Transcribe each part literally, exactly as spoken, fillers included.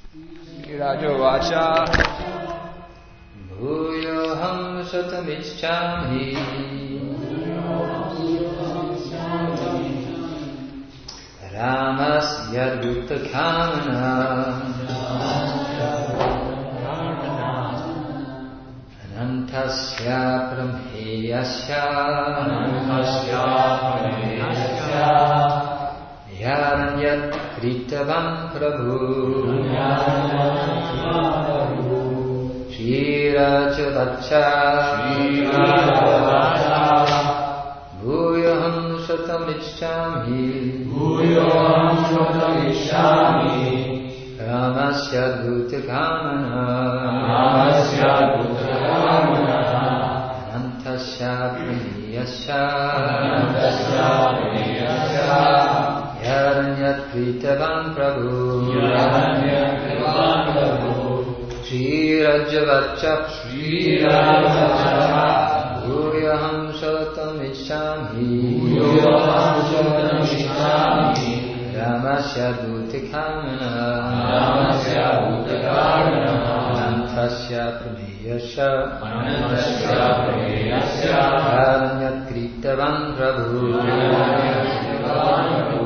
Rajovacha Bhuyoham Shatamichchami Ramasya Duttakamana Anantasya Pramheyasya Anantasya Pramheyasya Yaranyat Kritavam Prabhu Shirajavacha Bhuyoham Shatamichchami Bhuyoham Shatamichchami Ramasya Duttakamana Ramasya Duttakamana Anantasya Pramheyasya Anantasya Pramheyasya Yaranyat Kritavam Prabhu Yaranyat Kritavam Prabhu Shirajavacha Shirajavacha Bhuyoham Shatamichchami Bhuyoham Shatamichchami Ramasya Duttakamana Ramasya Duttakamana Anantasya Pramheyasya Anantasya Pramheyasya Yaranyat Kritavam Prabhu Yaranyat Kritavam Prabhu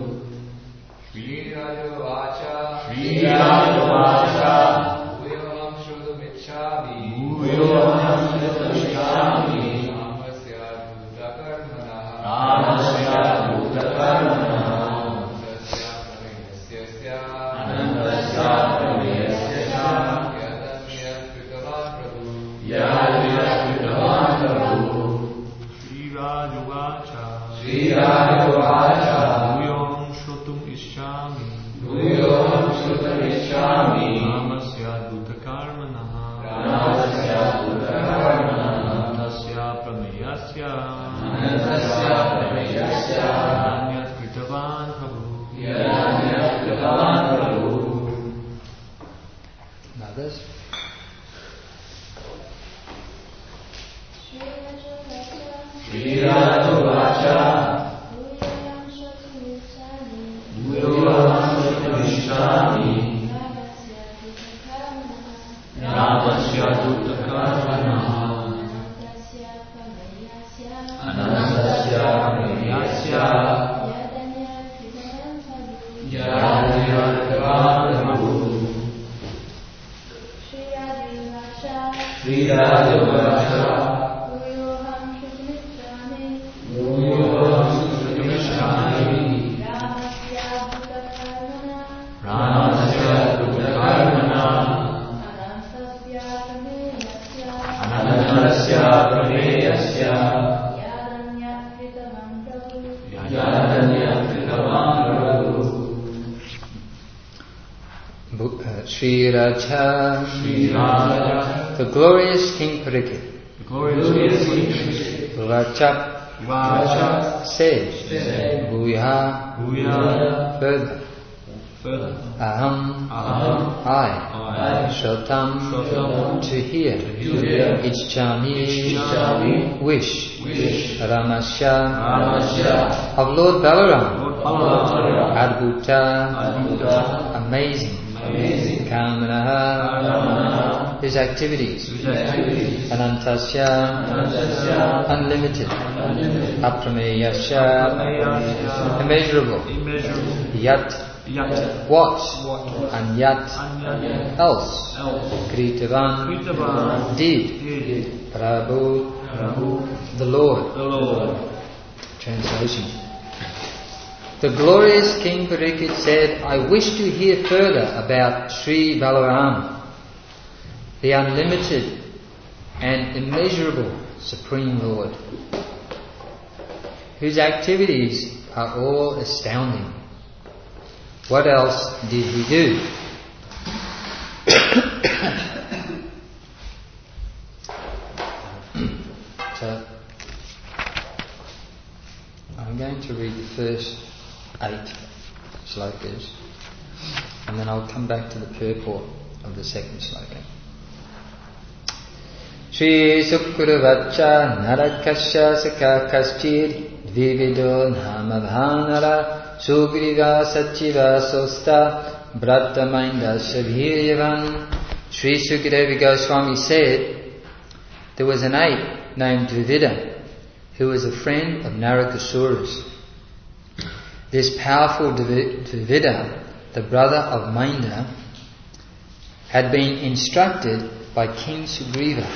Shirajavacha Shirajavacha Bhuyoham Shatamichchami Bhuyoham Shatamichchami Ramasya Duttakamana Ramasya Duttakamana Anantasya Pramheyasya Yaranyat Kritavam Prabhu Yaranyat Kritavam Prabhu Shirajavacha Shirajavacha Bhuyoham Shatamichchami Bhuyoham Shatamichchami Ramasya Duttakamana Ramasya Duttakamana Anantasya Pramheyasya Anantasya Pramheyasya Yaranyat Kritavam Prabhu Yaranyat Kritavam Prabhu. Others? Shirajavacha Bhuyoham Shatamichchami Ramasya Duttakamana Anantasya Pramheyasya Yaranyat Kritavam Prabhu Shirajavacha Bhuyoham Shatamichchami Ramasya Duttakamana Anantasya Pramheyasya Yaranyat Kritavam Prabhu Sri Raja The glorious King Parikshit Raja said Bhuya further Aham I Shrotam to hear Ichchami wish Ramasya of Lord Balaram Adbhuta amazing Kamanaha his activities Anantasya unlimited Aprameyasya immeasurable Yat what and yat else Kritavam did Prabhu the Lord. Translation. The glorious King Parikshit said, I wish to hear further about Sri Balaram, the unlimited and immeasurable Supreme Lord, whose activities are all astounding. What else did he do? So, I'm going to read the first eight slokas, and then I'll come back to the purport of the second sloka. Shri Sukravacha Narakasya Saka Kaschid Dvivido Namadhanara Sugriva Sachiva Sosta Brattamaindasya Viryavan. Sri Sukadeva Goswami said, there was an ape named Dvivida who was a friend of Narakasuras. This powerful Dvivida, the brother of Mainda, had been instructed by King Sugriva.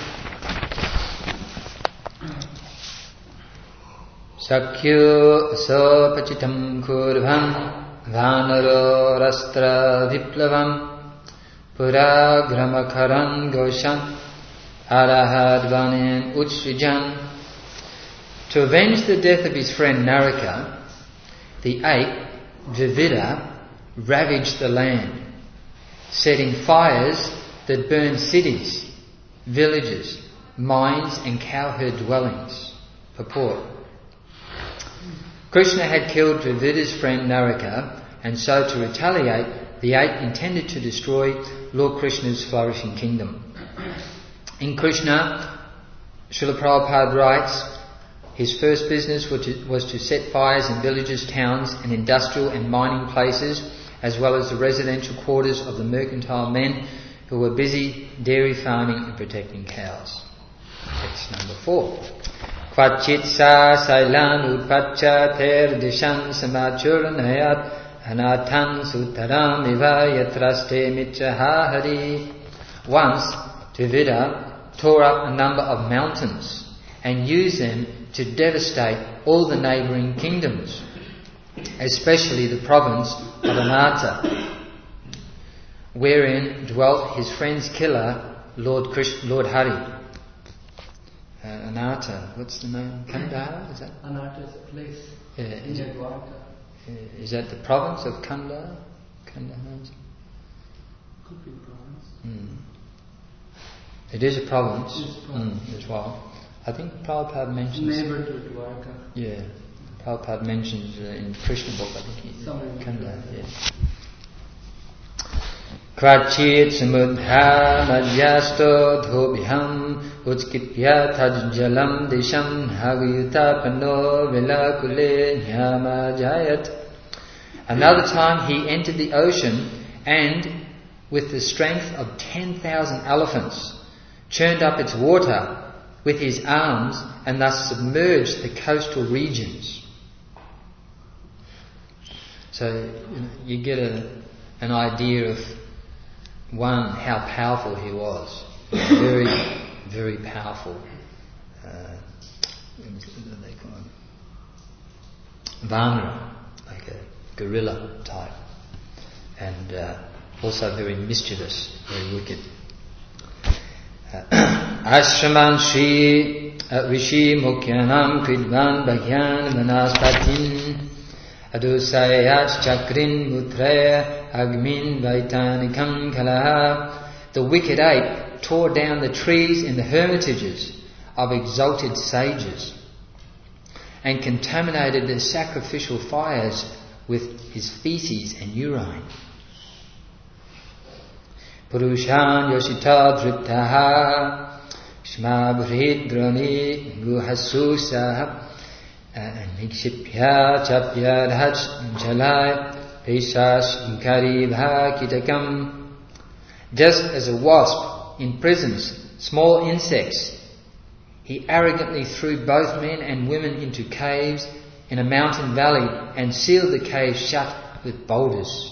Sakyo asopachitam kurvam vanaro rastra viplavam puragramakarang goshan arahadvanin utsrijan. To avenge the death of his friend Naraka, the ape Dvivida ravaged the land, setting fires that burned cities, villages, mines and cowherd dwellings. Purport. Krishna had killed Dvivida's friend Naraka, and so to retaliate, the ape intended to destroy Lord Krishna's flourishing kingdom. In Krishna, Srila Prabhupada writes, his first business was to, was to set fires in villages, towns and industrial and mining places, as well as the residential quarters of the mercantile men who were busy dairy farming and protecting cows. Text number four. Kvachit sa sailan utpacha ter dishan samachuranayat anatan sutaram iva yatraste mitraha hari. Once, Dvivida tore up a number of mountains and used them to devastate all the neighbouring kingdoms, especially the province of Ananta, wherein dwelt his friend's killer, Lord Krishna, Lord Hari. Uh, Ananta, what's the name? Kandahar, is that? Ananta is a place uh, in is, it, Dwarka. uh, is that the province of Kandahar? Kandahar? Could be province. Mm. It is a province, It is a province. Mm, as well. I think Prabhupada mentions... Neighbour to Dwarka. Yeah. Prabhupada mentions uh, in Krishna book, I think he... Kandahar, yeah. Krachit samudha madhyasto dhobhyam utskipya tajjalam disham haviyuta pano vilakule nyama jayat. Another time he entered the ocean and, with the strength of ten thousand elephants, churned up its water with his arms and thus submerged the coastal regions. So you, know, you get a, an idea of, one, how powerful he was. Very, very powerful. Uh, what do they call him? Vanara, like a gorilla type. And uh, also very mischievous, very wicked. Ashraman Shri Rishi Mukyanam Kridvan Bhagyan Vanaspatin Adusayat Chakrin Mutraya Agmin Vaitanikam Kalaha. The wicked ape tore down the trees in the hermitages of exalted sages and contaminated the sacrificial fires with his feces and urine. Purushan Yoshita Driptaha Shma Bhridrani Guhasusa Nikshipya Chapya Dhaj Jalai Peshash Karibha Kitakam. Just as a wasp imprisons small insects, he arrogantly threw both men and women into caves in a mountain valley and sealed the caves shut with boulders.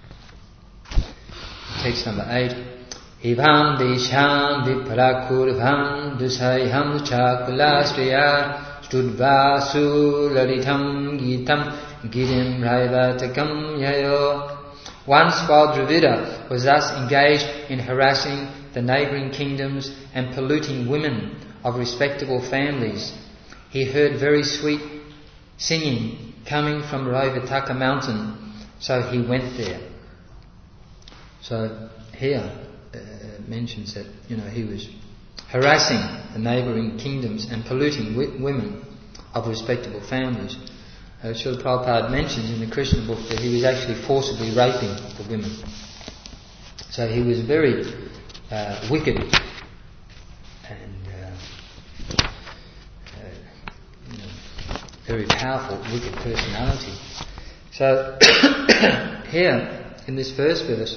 Text number eight. Ivam desham viprakurvam dusayham chakulastriya studvasu lalitam gitam girim raivatakam yayo. Once, while Dvivida was thus engaged in harassing the neighbouring kingdoms and polluting women of respectable families, he heard very sweet singing coming from Raivataka mountain, so he went there. So here uh, mentions that, you know, he was harassing the neighbouring kingdoms and polluting wi- women of respectable families. Uh, Srila Prabhupada mentions in the Krishna book that he was actually forcibly raping the women. So he was very uh, wicked and uh, uh, you know, very powerful, wicked personality. So here in this first verse,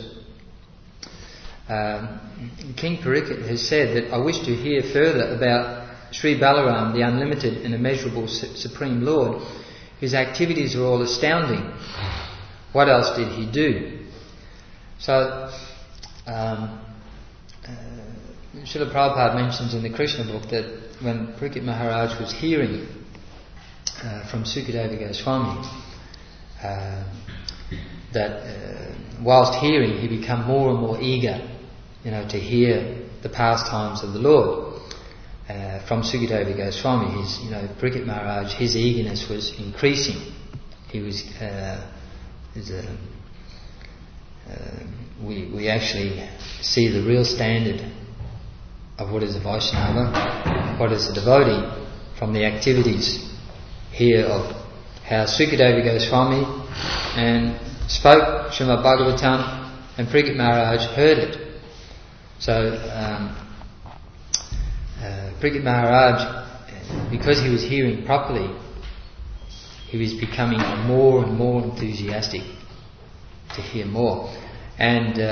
um, King Parikshit has said that I wish to hear further about Sri Balaram, the unlimited and immeasurable su- Supreme Lord, whose activities are all astounding. What else did he do? So, um, uh, Srila Prabhupada mentions in the Krishna book that when Parikshit Maharaj was hearing uh, from Sukadeva Goswami, uh, that uh, whilst hearing he became more and more eager, you know, to hear the pastimes of the Lord. Uh, from Sukadeva Goswami, his, you know, Parikshit Maharaj, his eagerness was increasing. He was, uh, is a, uh, we we actually see the real standard of what is a Vaishnava, what is a devotee, from the activities here of how Sukadeva Goswami and spoke Srimad Bhagavatam, and Parikshit Maharaj heard it. So, um, Uh, Parikshit Maharaj, because he was hearing properly, he was becoming more and more enthusiastic to hear more. And uh,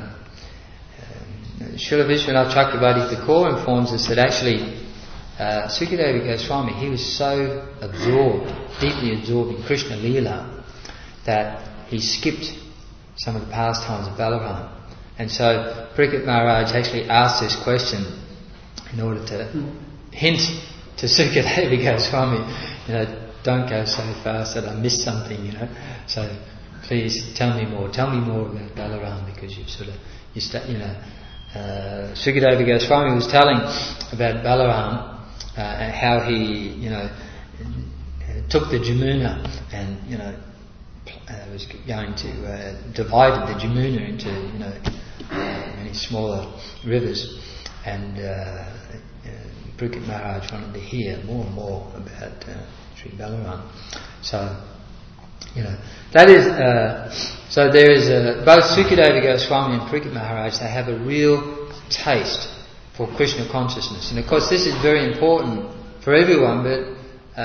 uh, Srila Vishwanath Chakravarti Thakur informs us that actually uh, Sukadeva Goswami, he was so absorbed, deeply absorbed in Krishna Leela, that he skipped some of the pastimes of Balaram. And so Parikshit Maharaj actually asked this question in order to hint to Sukadeva Goswami, you know, don't go so fast that I missed something, you know. So please tell me more. Tell me more about Balaram, because you've sort of, you st- you know, uh, Sukadeva Goswami was telling about Balaram, uh, how he, you know, took the Jamuna and, you know, uh, was going to uh, divide the Jamuna into, you know, uh, many smaller rivers. And uh, uh, Parikshit Maharaj wanted to hear more and more about uh, Sri Balaram. So, you know, that is, uh, so there is a, both Sukadeva Goswami and Parikshit Maharaj, they have a real taste for Krishna consciousness. And of course this is very important for everyone, but uh,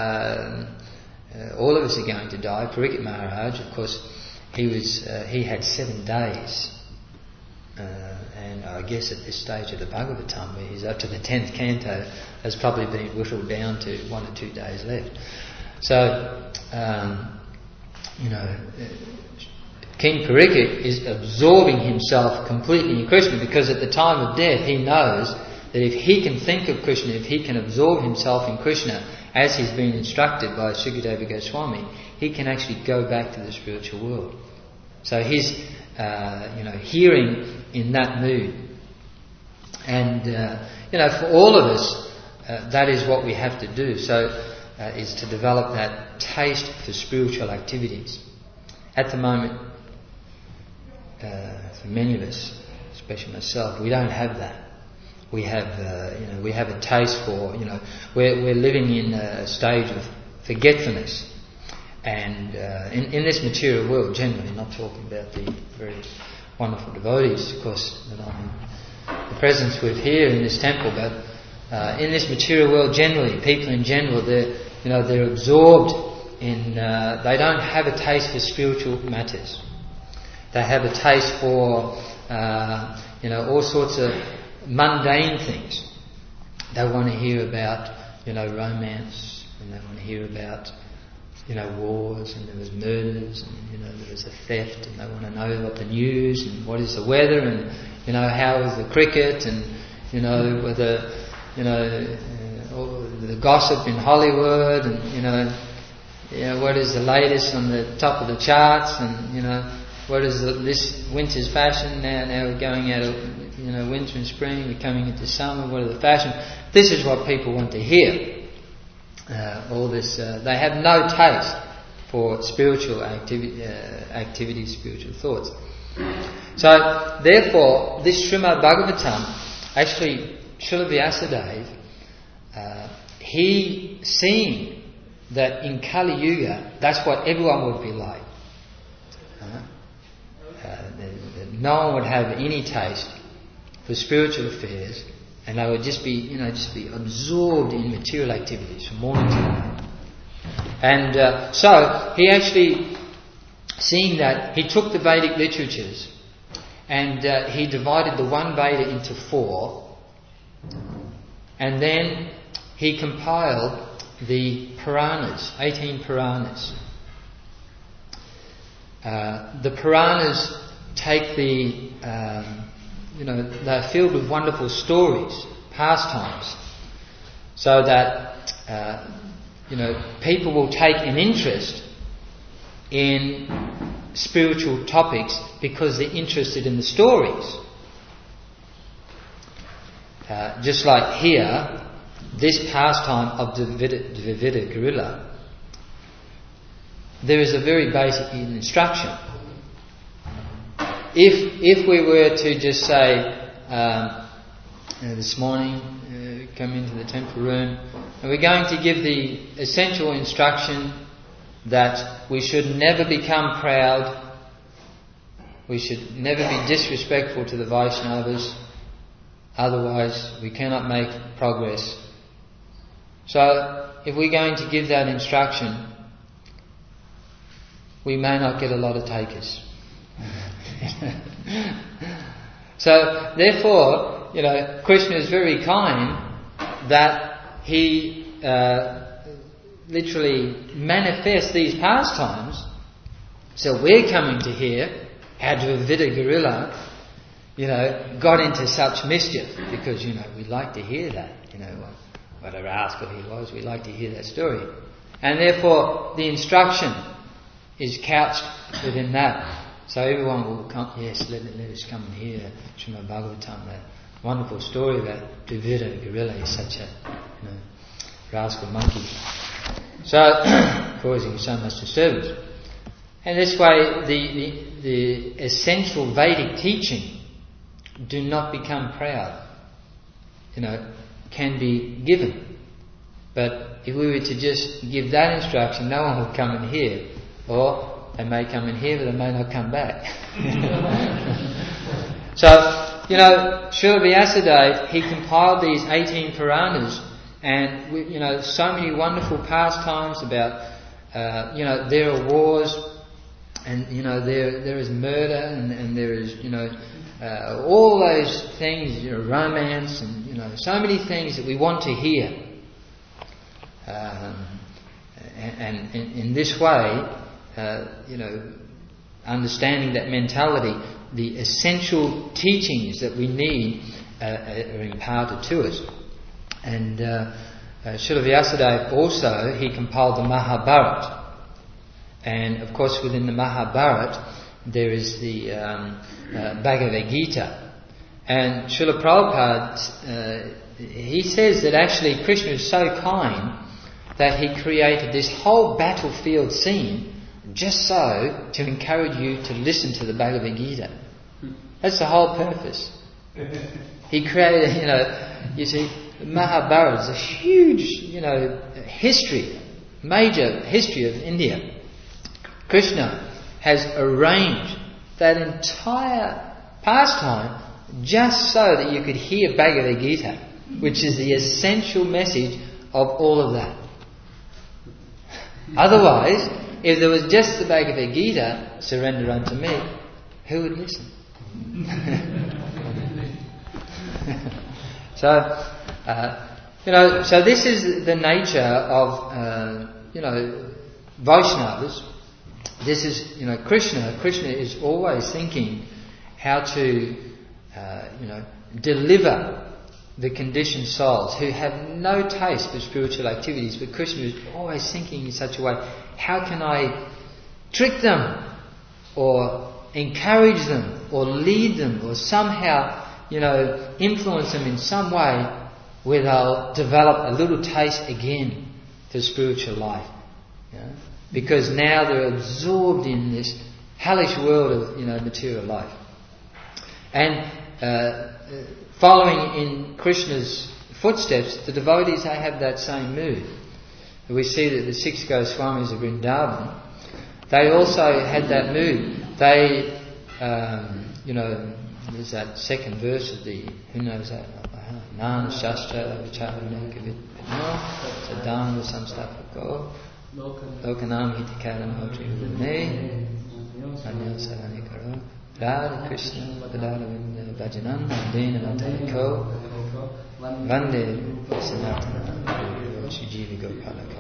uh, all of us are going to die. Parikshit Maharaj, of course, he was, uh, he had seven days. Uh, and I guess at this stage of the Bhagavatam, where he's up to the tenth canto, has probably been whittled down to one or two days left. So, um, you know, King Parikshit is absorbing himself completely in Krishna, because at the time of death he knows that if he can think of Krishna, if he can absorb himself in Krishna as he's been instructed by Sukadeva Goswami, he can actually go back to the spiritual world. So he's, uh, you know, hearing in that mood. And, uh, you know, for all of us, uh, that is what we have to do. So, uh, is to develop that taste for spiritual activities. At the moment, uh, for many of us, especially myself, we don't have that. We have, uh, you know, we have a taste for, you know, we're, we're living in a stage of forgetfulness. And uh, in, in this material world, generally, not talking about the very wonderful devotees, of course, that I'm in the presence with here in this temple, but uh, in this material world, generally, people in general, they're, you know, they're absorbed in. Uh, they don't have a taste for spiritual matters. They have a taste for, uh, you know, all sorts of mundane things. They want to hear about, you know, romance, and they want to hear about, you know, wars, and there was murders, and, you know, there was a theft, and they want to know what the news, and what is the weather, and, you know, how is the cricket, and, you know, whether, you know, uh, all the gossip in Hollywood, and, you know, you know, what is the latest on the top of the charts, and, you know, what is the, this winter's fashion, now, now we're going out of, you know, winter and spring, we're coming into summer, what are the fashions? This is what people want to hear. Uh, all this, uh, they have no taste for spiritual activi- uh, activities, spiritual thoughts. So, therefore, this Srimad Bhagavatam, actually, Srila Vyasadeva, uh, he seeing that in Kali Yuga, that's what everyone would be like. Uh, uh, no one would have any taste for spiritual affairs, and they would just be, you know, just be absorbed in material activities from morning to night. And uh, so he actually seeing that he took the Vedic literatures and uh, he divided the one Veda into four, and then he compiled the Puranas, eighteen Puranas. Uh, the Puranas take the, um, you know, they're filled with wonderful stories, pastimes, so that, uh, you know, people will take an interest in spiritual topics because they're interested in the stories. Uh, just like here, this pastime of Dvivida, Dvivida Gorilla, there is a very basic instruction. If if we were to just say, um, uh, this morning, uh, come into the temple room, and we're going to give the essential instruction that we should never become proud, we should never be disrespectful to the Vaishnavas, otherwise we cannot make progress. So, if we're going to give that instruction, we may not get a lot of takers. So, therefore, you know, Krishna is very kind that he uh, literally manifests these pastimes. So we're coming to hear how Dvivida Gorilla, you know, got into such mischief, because, you know, we'd like to hear that, you know, what, what a rascal he was. We'd like to hear that story. And therefore, the instruction is couched within that. So everyone will come, yes, let, let us come and hear Srimad Bhagavatam, that wonderful story about Dvivida Gorilla is such a, you know, rascal monkey. So, causing so much disturbance. And this way, the, the, the essential Vedic teaching, do not become proud, you know, can be given. But if we were to just give that instruction, no one will come and hear. Or they may come and hear, but they may not come back. So, you know, Srila Vyasadeva, he compiled these eighteen Puranas, and, we, you know, so many wonderful pastimes about, uh, you know, there are wars, and, you know, there there is murder, and, and there is, you know, uh, all those things, you know, romance, and, you know, so many things that we want to hear. Um, and, and in, in this way, uh, you know, understanding that mentality, the essential teachings that we need uh, are imparted to us. And uh, uh, Srila Vyasadeva also, he compiled the Mahabharata. And of course within the Mahabharata there is the um, uh, Bhagavad Gita. And Srila Prabhupada, uh, he says that actually Krishna is so kind that he created this whole battlefield scene just so to encourage you to listen to the Bhagavad Gita. That's the whole purpose. He created, you know, you see, Mahabharata is a huge, you know, history, major history of India. Krishna has arranged that entire pastime just so that you could hear Bhagavad Gita, which is the essential message of all of that. Otherwise, if there was just the Bhagavad Gita, surrender unto me, who would listen? So, uh, you know, so this is the nature of, uh, you know, Vaishnavas. This is, you know, Krishna. Krishna is always thinking how to, uh, you know, deliver the conditioned souls who have no taste for spiritual activities. But Krishna is always thinking in such a way, how can I trick them, or encourage them, or lead them, or somehow, you know, influence them in some way where they'll develop a little taste again for spiritual life. You know? Because now they're absorbed in this hellish world of, you know, material life. And uh, following in Krishna's footsteps, the devotees, they have that same mood. We see that the six Goswamis of Vrindavan, they also had that mood. They, um, you know, there's that second verse of the, who knows that? Nan Shastra Vicharanakavid Sadhana Samstapako Lokanam Hitikaram Hotri Vune Anyo Sarani Karo, Radha Krishna, Padaravinda, Bhajanan, Dena Matayako, Vande Sanatana, Sujiva Gopalaka.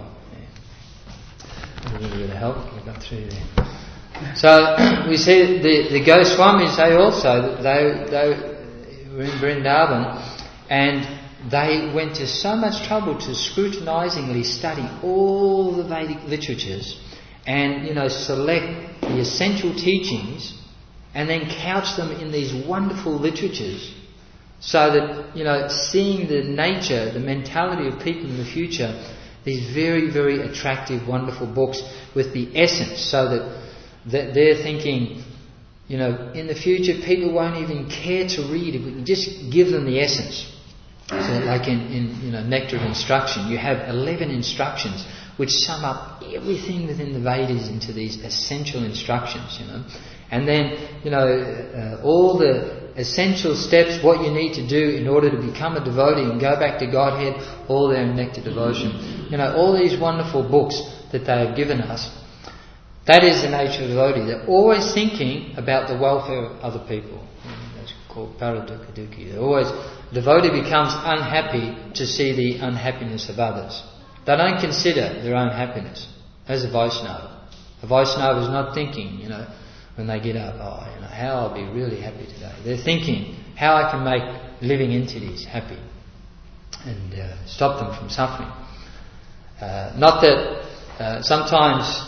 A little bit of help, we got through there. So we see the, the Goswamis, they also, they, they were in Vrindavan, and they went to so much trouble to scrutinizingly study all the Vedic literatures and, you know, select the essential teachings and then couch them in these wonderful literatures so that, you know, seeing the nature, the mentality of people in the future, these very, very attractive, wonderful books with the essence, so that, that they're thinking, you know, in the future people won't even care to read if we can just give them the essence. So like in, in you know, Nectar of Instruction, you have eleven instructions which sum up everything within the Vedas into these essential instructions, you know. And then, you know, uh, all the essential steps, what you need to do in order to become a devotee and go back to Godhead, all there in Nectar Devotion. You know, all these wonderful books that they have given us, that is the nature of the devotee. They're always thinking about the welfare of other people. That's called paradukha dukhi. They're always, the devotee becomes unhappy to see the unhappiness of others. They don't consider their own happiness as a Vaishnava. A Vaishnava is not thinking, you know, when they get up, oh, you know, how I'll be really happy today. They're thinking how I can make living entities happy and uh, stop them from suffering. Uh, not that uh, sometimes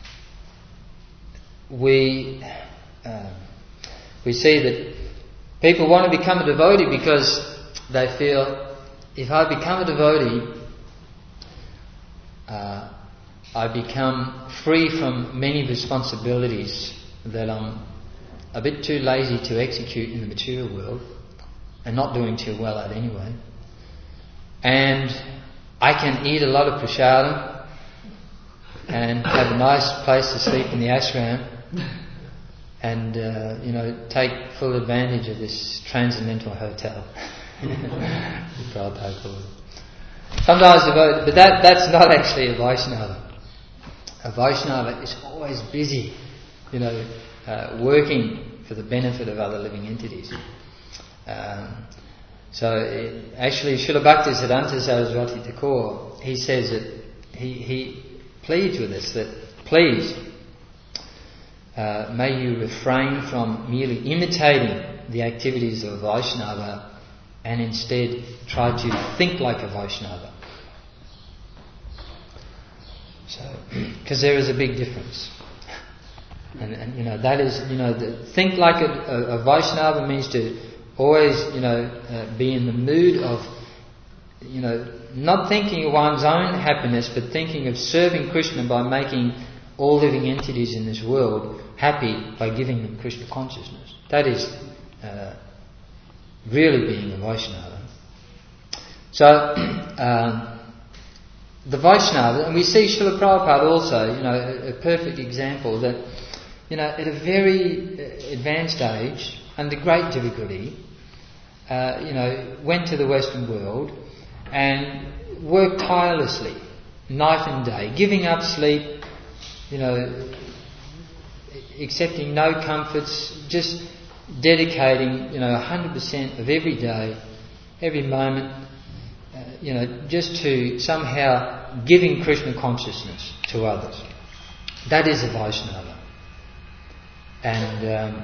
we uh, we see that people want to become a devotee because they feel, if I become a devotee, uh, I become free from many responsibilities that I'm a bit too lazy to execute in the material world and not doing too well at anyway. And I can eat a lot of prasadam and have a nice place to sleep in the ashram and, uh, you know, take full advantage of this transcendental hotel. Sometimes, but that, that's not actually a Vaishnava. A Vaishnava is always busy, you know, uh, working for the benefit of other living entities. Um, so it, actually Srila Bhaktisiddhanta Saraswati Thakur, he says that he, he pleads with us that please uh, may you refrain from merely imitating the activities of a Vaishnava and instead try to think like a Vaishnava. So, because there is a big difference. And, and you know, that is, you know, the, think like a, a, a Vaishnava means to always, you know, uh, be in the mood of, you know, not thinking of one's own happiness, but thinking of serving Krishna by making all living entities in this world happy by giving them Krishna consciousness. That is uh, really being a Vaishnava. So, um, the Vaishnava, and we see Srila Prabhupada also, you know, a, a perfect example that, you know, at a very advanced age, under great difficulty, uh, you know, went to the Western world and worked tirelessly, night and day, giving up sleep, you know, accepting no comforts, just dedicating, you know, one hundred percent of every day, every moment, uh, you know, just to somehow giving Krishna consciousness to others. That is a Vaishnava. And um,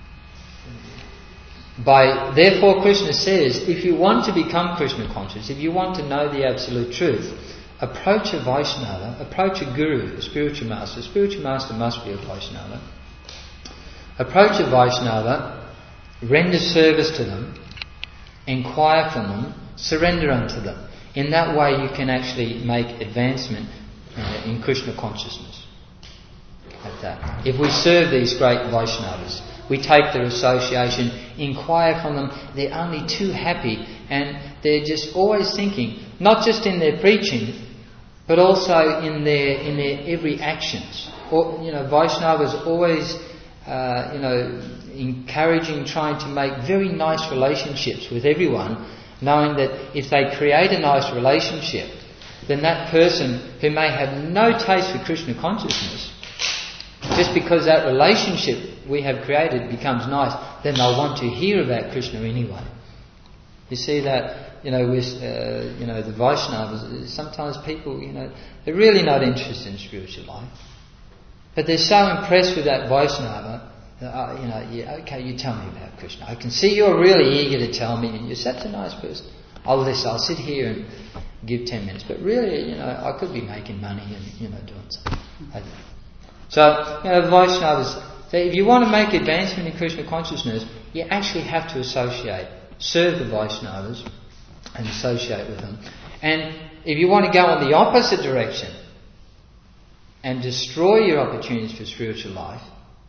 by therefore Krishna says, if you want to become Krishna conscious, if you want to know the absolute truth, approach a Vaishnava, approach a Guru, a spiritual master. A spiritual master must be a Vaishnava. Approach a Vaishnava, render service to them, inquire from them, surrender unto them. In that way you can actually make advancement uh, in Krishna consciousness. Like that. If we serve these great Vaishnavas, we take their association, inquire from them, they're only too happy and they're just always thinking, not just in their preaching, but also in their in their every actions. Or, you know, Vaishnavas always, uh, you know, encouraging, trying to make very nice relationships with everyone, knowing that if they create a nice relationship, then that person who may have no taste for Krishna consciousness just because that relationship we have created becomes nice, then they'll want to hear about Krishna anyway. You see that, you know, with uh, you know the Vaishnavas. Sometimes people, you know, they're really not interested in spiritual life, but they're so impressed with that Vaishnava. That, uh, you know, yeah, okay, you tell me about Krishna. I can see you're really eager to tell me, and you're such a nice person. I'll listen. I'll sit here and give ten minutes, but really, you know, I could be making money and you know doing something. So, you know, the Vaishnavas say if you want to make advancement in Krishna consciousness, you actually have to associate, serve the Vaishnavas, and associate with them. And if you want to go in the opposite direction and destroy your opportunities for spiritual life,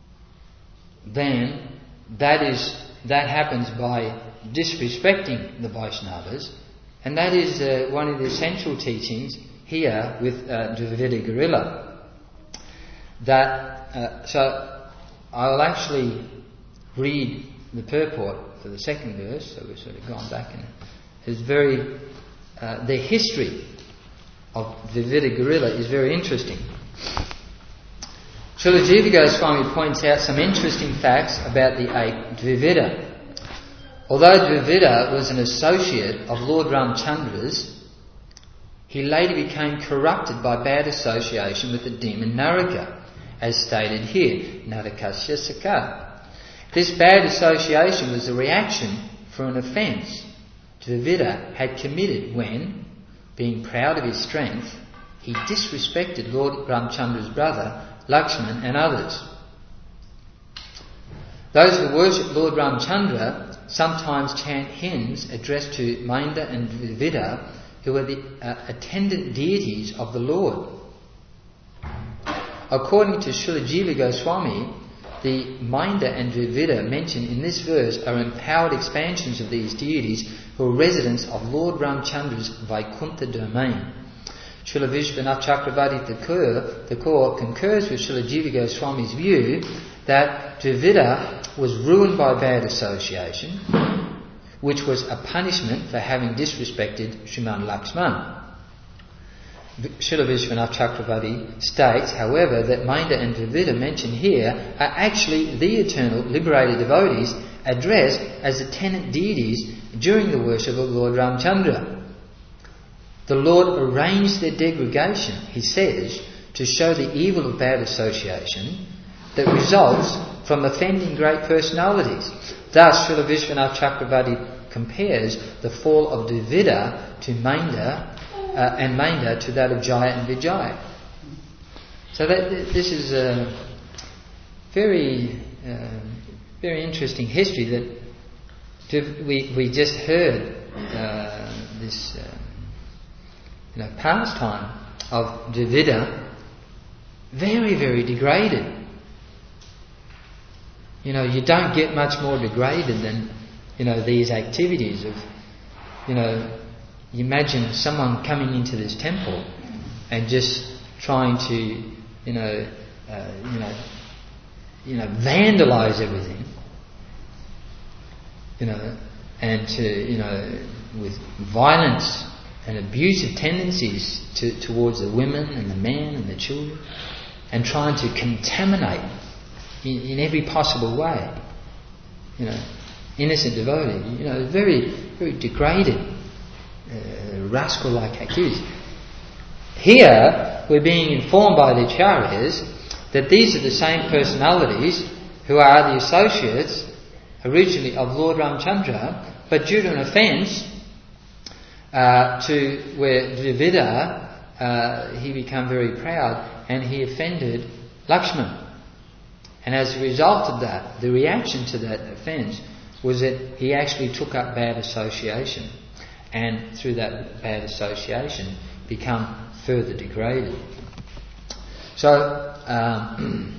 then that is that happens by disrespecting the Vaishnavas, and that is uh, one of the essential teachings here with uh, Dvivida Gorilla. That uh, so I'll actually read the purport for the second verse. So we've sort of gone back, and it's very uh, the history of Dvivida Gorilla is very interesting. Srila Jiva Goswami points out some interesting facts about the eight Dvivida. Although Dvivida was an associate of Lord Ramchandra's, he later became corrupted by bad association with the demon Naraka, as stated here, Narakasya Sakha. This bad association was a reaction for an offence Dvivida had committed when, being proud of his strength, he disrespected Lord Ramchandra's brother, Lakshman, and others. Those who worship Lord Ramchandra sometimes chant hymns addressed to Mainda and Dvivida, who are the uh, attendant deities of the Lord. According to Srila Jiva Goswami, the Mainda and Dvivida mentioned in this verse are empowered expansions of these deities who are residents of Lord Ramchandra's Vaikuntha domain. Srila Vishwanath Chakravarti Thakur, Thakur concurs with Srila Jiva Goswami's view that Dvivida was ruined by bad association, which was a punishment for having disrespected Shriman Lakshman. Srila Vishwanath Chakravarti states, however, that Mainda and Dvivida mentioned here are actually the eternal liberated devotees addressed as attendant deities during the worship of Lord Ramchandra. The Lord arranged their degradation, he says, to show the evil of bad association that results from offending great personalities. Thus, Srila Vishwanath Chakravarti compares the fall of Dvivida to Mainda uh, and Mainda to that of Jaya and Vijaya. So that this is a very, uh, very interesting history that we we just heard uh, this. Uh, You know, pastime of Dvivida, very, very degraded. You know, you don't get much more degraded than, you know, these activities of, you know, you imagine someone coming into this temple and just trying to, you know, uh, you know, you know, vandalise everything, you know, and to, you know, with violence and abusive tendencies to, towards the women and the men and the children, and trying to contaminate in, in every possible way, you know, innocent devotee, you know, very, very degraded, uh, rascal-like activities. Here, we're being informed by the acharyas that these are the same personalities who are the associates originally of Lord Ramchandra, but due to an offence, Uh, to where Dvivida, uh, he became very proud and he offended Lakshman. And as a result of that, the reaction to that offence was that he actually took up bad association, and through that bad association become further degraded. So um,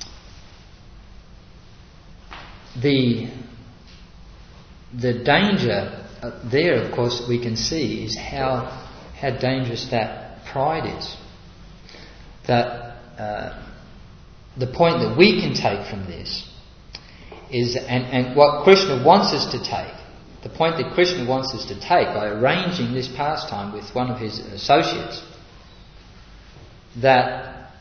the the danger Uh, there, of course, we can see is how how dangerous that pride is. That uh, the point that we can take from this is, and, and what Krishna wants us to take, the point that Krishna wants us to take by arranging this pastime with one of his associates, that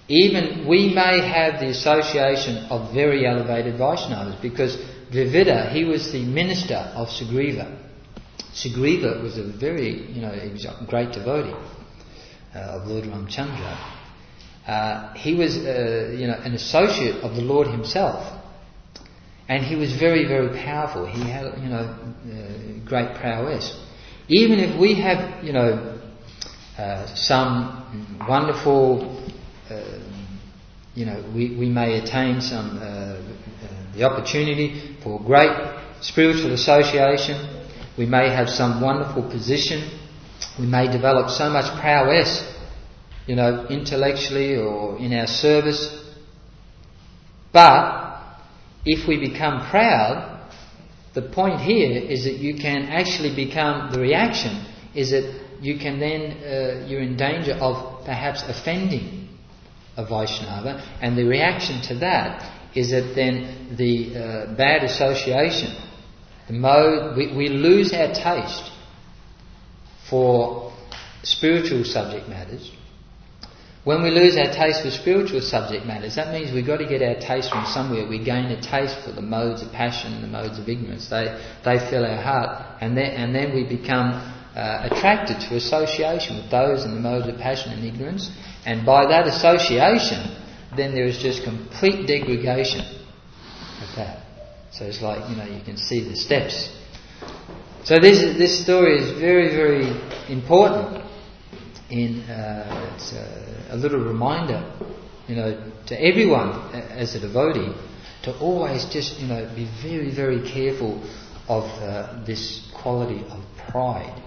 even we may have the association of very elevated Vaishnavas, because Dvivida, he was the minister of Sugriva. Sugriva was a very, you know, he was a great devotee uh, of Lord Ramchandra. Uh, he was, uh, you know, an associate of the Lord himself. And he was very, very powerful. He had, you know, uh, great prowess. Even if we have, you know, uh, some wonderful, uh, you know, we, we may attain some, uh, uh, the opportunity for great spiritual association. We may have some wonderful position. We may develop so much prowess, you know, intellectually or in our service. But if we become proud, the point here is that you can actually become, the reaction is that you can then, uh, you're in danger of perhaps offending a Vaishnava, and the reaction to that is that then the uh, bad association, the mode, we, we lose our taste for spiritual subject matters. When we lose our taste for spiritual subject matters, that means we've got to get our taste from somewhere. We gain a taste for the modes of passion, the modes of ignorance. They they fill our heart, and then and then we become uh, attracted to association with those in the modes of passion and ignorance. And by that association, then there is just complete degradation of that. So it's like, you know, you can see the steps. So this this story is very, very important. In uh, it's a, a little reminder, you know, to everyone as a devotee, to always just, you know, be very, very careful of uh, this quality of pride.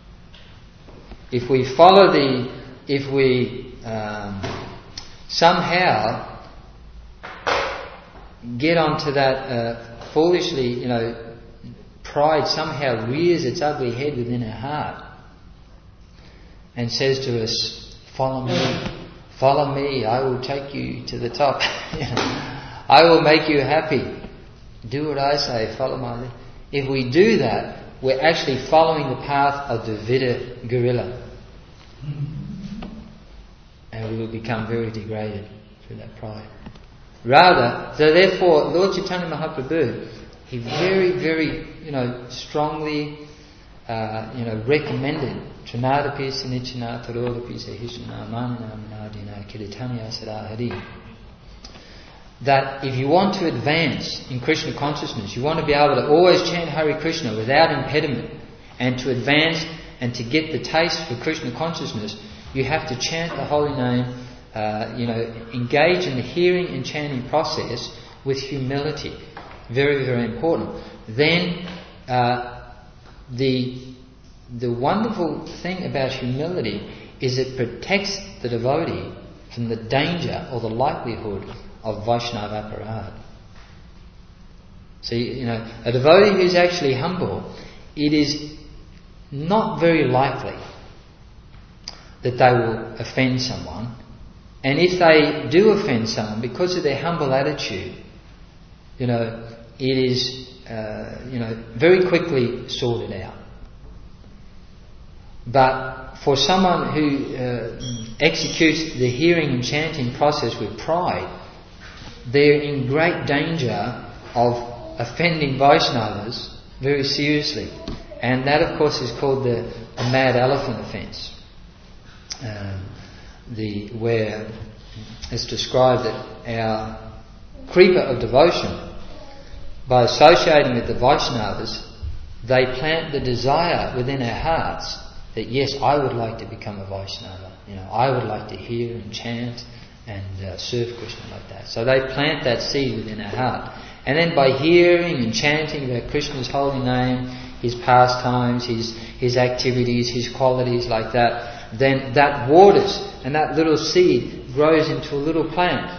If we follow the, if we um, somehow get onto that uh, foolishly, you know, pride somehow rears its ugly head within our heart and says to us, follow me, follow me, I will take you to the top. I will make you happy. Do what I say, follow my lead. If we do that, we're actually following the path of the Vida gorilla. And we will become very degraded through that pride. Rather, so therefore, Lord Chaitanya Mahaprabhu, he very, very, you know, strongly, uh, you know, recommended Trinadapi Sanichana Tarodapi Sahishana Manana Manadina Kiritanya Sadahari, that if you want to advance in Krishna consciousness, you want to be able to always chant Hare Krishna without impediment, and to advance and to get the taste for Krishna consciousness, you have to chant the holy name, uh, you know, engage in the hearing and chanting process with humility. Very, very important. Then uh, the the wonderful thing about humility is it protects the devotee from the danger or the likelihood of Vaishnava aparad. So, you know, a devotee who's actually humble, it is not very likely that they will offend someone. And if they do offend someone, because of their humble attitude, you know, it is, uh, you know, very quickly sorted out. But for someone who uh, executes the hearing and chanting process with pride, they're in great danger of offending Vaishnavas very seriously. And that, of course, is called the, the mad elephant offence. Um, the where it's described that our creeper of devotion, by associating with the Vaishnavas, they plant the desire within our hearts that yes, I would like to become a Vaishnava. You know, I would like to hear and chant and uh, serve Krishna like that. So they plant that seed within our heart. And then by hearing and chanting about Krishna's holy name, his pastimes, his his activities, his qualities like that, then that waters and that little seed grows into a little plant.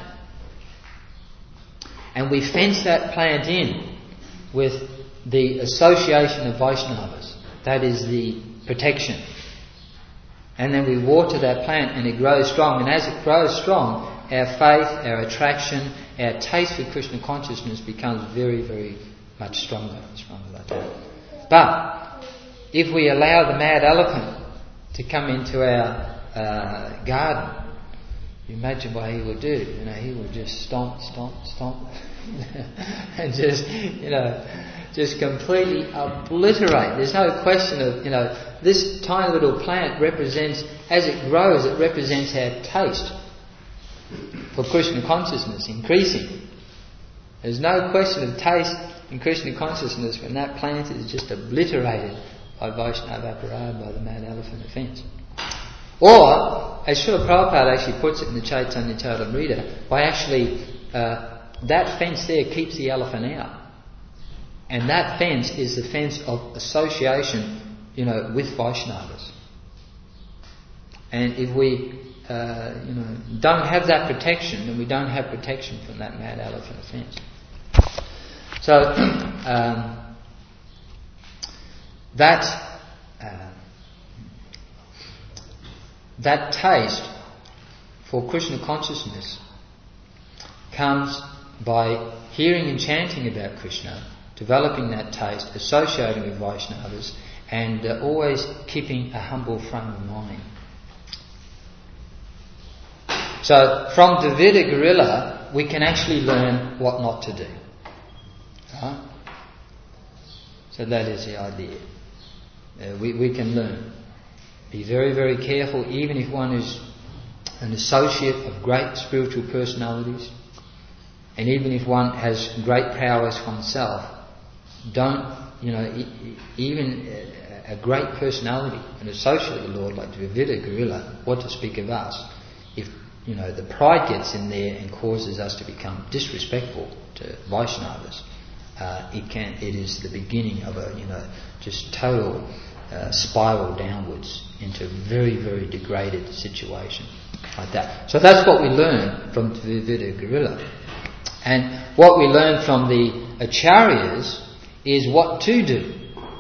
And we fence that plant in with the association of Vaishnavas. That is the protection. And then we water that plant and it grows strong. And as it grows strong, our faith, our attraction, our taste for Krishna consciousness becomes very, very much stronger. Stronger like that. But if we allow the mad elephant to come into our uh, garden, you imagine what he would do. You know, he would just stomp, stomp, stomp, and just, you know, just completely obliterate. There's no question of, you know, this tiny little plant represents, as it grows, it represents our taste for Krishna consciousness increasing. There's no question of taste in Krishna consciousness when that plant is just obliterated by Vaishnava Aparad, by the mad elephant offence. Or, as Srila Prabhupada actually puts it in the Chaitanya Charitamrita, by actually, uh, that fence there keeps the elephant out. And that fence is the fence of association, you know, with Vaishnavas. And if we, uh, you know, don't have that protection, then we don't have protection from that mad elephant offence. So, um, that uh, that taste for Krishna consciousness comes by hearing and chanting about Krishna, developing that taste, associating with Vaishnavas, and uh, always keeping a humble frame of mind. So, from Dvita Gorilla, we can actually learn what not to do. Right? So that is the idea. Uh, we, we can learn. Be very, very careful, even if one is an associate of great spiritual personalities, and even if one has great powers oneself, don't, you know, e- even a, a great personality, an associate of the Lord like Dvita Gorilla, what to speak of us, if, you know, the pride gets in there and causes us to become disrespectful to Vaishnavas, uh, it can, it is the beginning of a, you know, just total uh, spiral downwards into a very, very degraded situation like that. So that's what we learn from Dvita Gorilla. And what we learn from the Acharyas is what to do.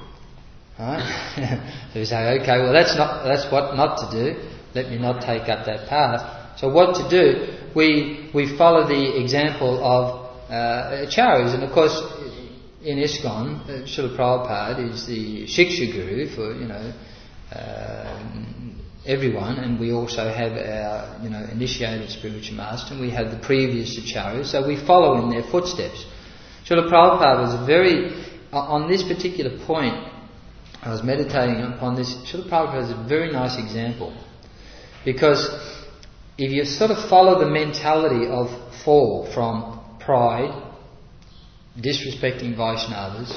Right? So we say, okay, well that's not that's what not to do. Let me not take up that path. So what to do? We we follow the example of uh, Acharyas, and of course in ISKCON, uh, Srila Prabhupada is the Shiksha Guru for, you know, uh, everyone, and we also have our, you know, initiated spiritual master, and we have the previous Acharyas, so we follow in their footsteps. Srila Prabhupada was very, uh, on this particular point, I was meditating upon this. Srila Prabhupada is a very nice example, because if you sort of follow the mentality of fall from pride, disrespecting Vaishnavas,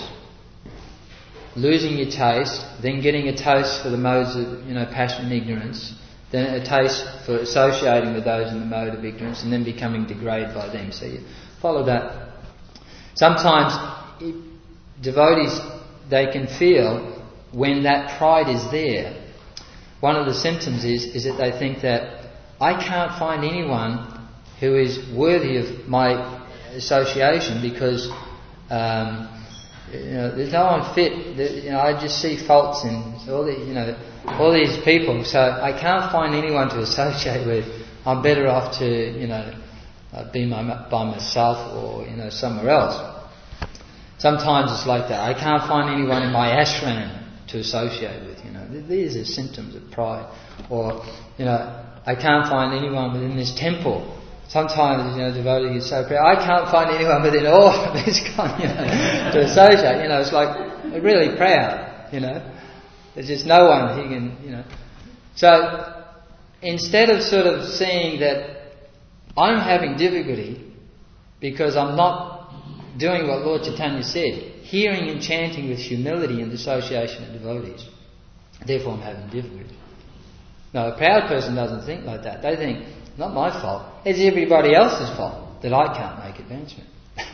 losing your taste, then getting a taste for the modes of, you know, passion and ignorance, then a taste for associating with those in the mode of ignorance, and then becoming degraded by them. So you follow that. Sometimes it, devotees, they can feel when that pride is there. One of the symptoms is, is that they think that I can't find anyone who is worthy of my association because um, you know, there's no one fit. You know, I just see faults in all the, you know, all these people. So I can't find anyone to associate with. I'm better off to, you know, uh, be my, by myself or, you know, somewhere else. Sometimes it's like that. I can't find anyone in my ashram to associate with. You know, these are symptoms of pride. Or, you know, I can't find anyone within this temple. Sometimes, you know, devotee is so proud. I can't find anyone within all of this kind, you know, to associate. You know, it's like they're really proud. You know, there's just no one who can, you know. So instead of sort of seeing that I'm having difficulty because I'm not doing what Lord Chaitanya said, hearing and chanting with humility and association of devotees, therefore I'm having difficulty. No, a proud person doesn't think like that. They think, not my fault, it's everybody else's fault that I can't make advancement.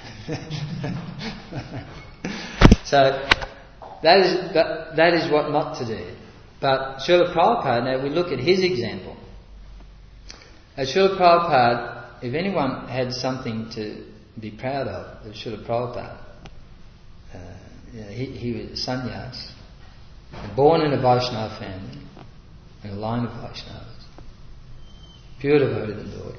So that is that, that is what not to do. But Srila Prabhupada, now we look at his example. As Srila Prabhupada, if anyone had something to be proud of, it was Srila Prabhupada. Uh, you know, he, he was a sannyas, born in a Vaishnava family, in a line of Vaishnavas. Pure devotee of the Lord.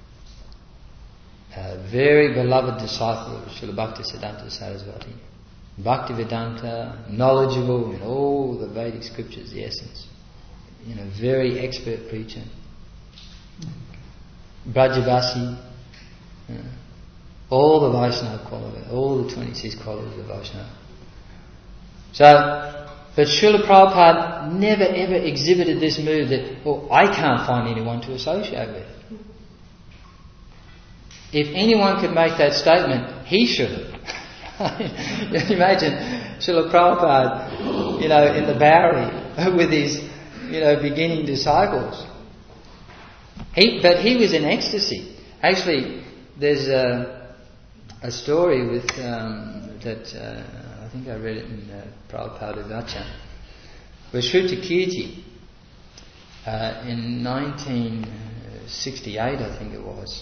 A very beloved disciple of Srila Bhaktisiddhanta Saraswati. Bhaktivedanta, knowledgeable in all the Vedic scriptures, the essence. You know, very expert preacher. Brajavasi, uh, all the Vaishnava qualities, all the twenty-six qualities of Vaishnava. So, but Srila Prabhupada never ever exhibited this mood that, well, I can't find anyone to associate with. If anyone could make that statement, he should have. Imagine Srila Prabhupada, you know, in the Bowery with his, you know, beginning disciples. He, but he was in ecstasy. Actually, there's a, a story with um, that uh, I think I read it in uh, Prabhupada Vachan, where Shruti Kirti uh, in nineteen sixty-eight, I think it was.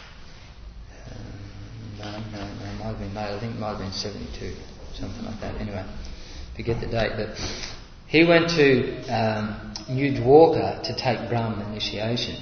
Um, no, no, no, it might have been later. I think it might have been seventy-two, something like that. Anyway, forget the date. But he went to um, New Dwarka to take Brahman initiation.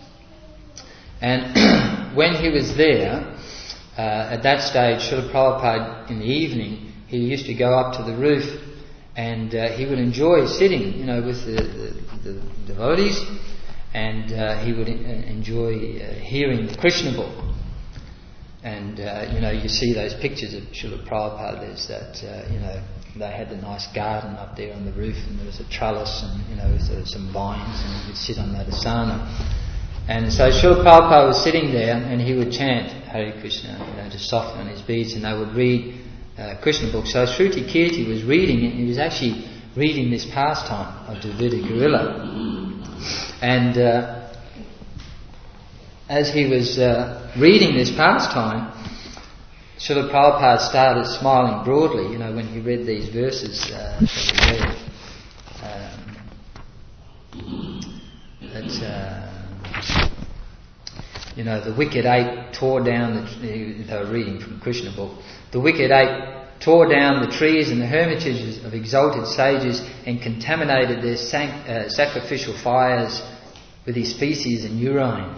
And when he was there, uh, at that stage, Srila Prabhupada, in the evening, he used to go up to the roof and uh, he would enjoy sitting, you know, with the, the, the devotees, and uh, he would enjoy uh, hearing the Krishna book. And, uh, you know, you see those pictures of Srila Prabhupada, there's that, uh, you know, they had the nice garden up there on the roof, and there was a trellis and, you know, there was some vines, and he would sit on that asana. And so Srila Prabhupada was sitting there and he would chant Hare Krishna, you know, to soften his beats, and they would read uh, Krishna books. So Shruti Kirti was reading it, and he was actually reading this pastime of Dvita Gorilla. And uh, as he was uh, reading this pastime, Srila Prabhupada started smiling broadly, you know, when he read these verses uh, that we read. Um, that, uh, you know, the wicked ape tore down the, they were reading from Krishna book, the wicked ape tore down the trees and the hermitages of exalted sages and contaminated their sanct, uh, sacrificial fires with his feces and urine.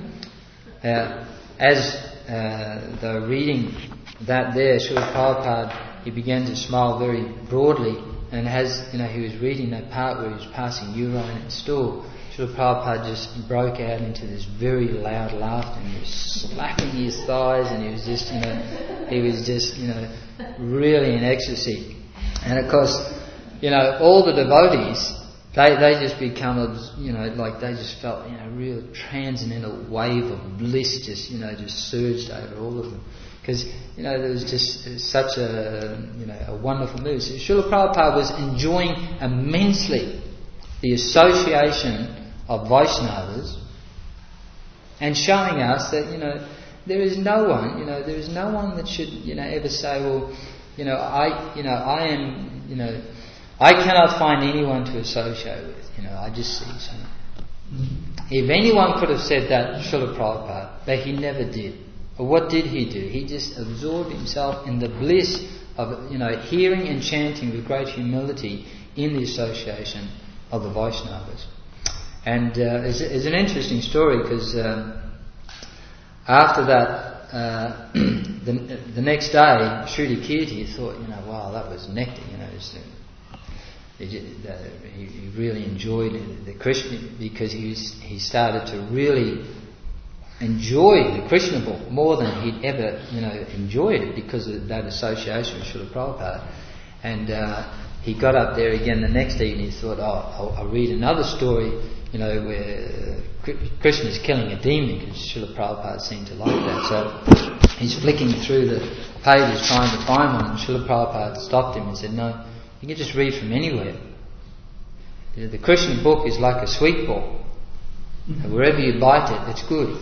Uh, as uh, they were reading that there, Srila Prabhupada, he began to smile very broadly, and as, you know, he was reading that part where he was passing urine and stool, Srila Prabhupada just broke out into this very loud laughter, and he was slapping his thighs, and he was just, you know, he was just, you know, really in ecstasy. And of course, you know, all the devotees, they they just become, you know, like they just felt, you know, a real transcendental wave of bliss just, you know, just surged over all of them. Because, you know, there was just such a, you know, a wonderful mood. So Srila Prabhupada was enjoying immensely the association of Vaishnavas, and showing us that, you know, there is no one, you know, there is no one that should, you know, ever say, well, you know, I, you know, I am, you know, I cannot find anyone to associate with, you know, I just see something. If anyone could have said that, Srila Prabhupada, but he never did. But what did he do? He just absorbed himself in the bliss of, you know, hearing and chanting with great humility in the association of the Vaishnavas. And uh, it's, it's an interesting story, because um, after that, uh, the, the next day, Shruti Kirti thought, you know, wow, that was nectar, you know. It's, uh, it, uh, he, he really enjoyed the Krishna, because he was, he started to really enjoy the Krishna book more than he'd ever, you know, enjoyed it, because of that association with Srila Prabhupada. And uh, he got up there again the next evening. He thought, oh, I'll, I'll read another story, you know, where Krishna is killing a demon, because Srila Prabhupada seemed to like that. So he's flicking through the pages trying to find one, and Srila Prabhupada stopped him and said, no, you can just read from anywhere. The Krishna book is like a sweet book, and wherever you bite it, it's good.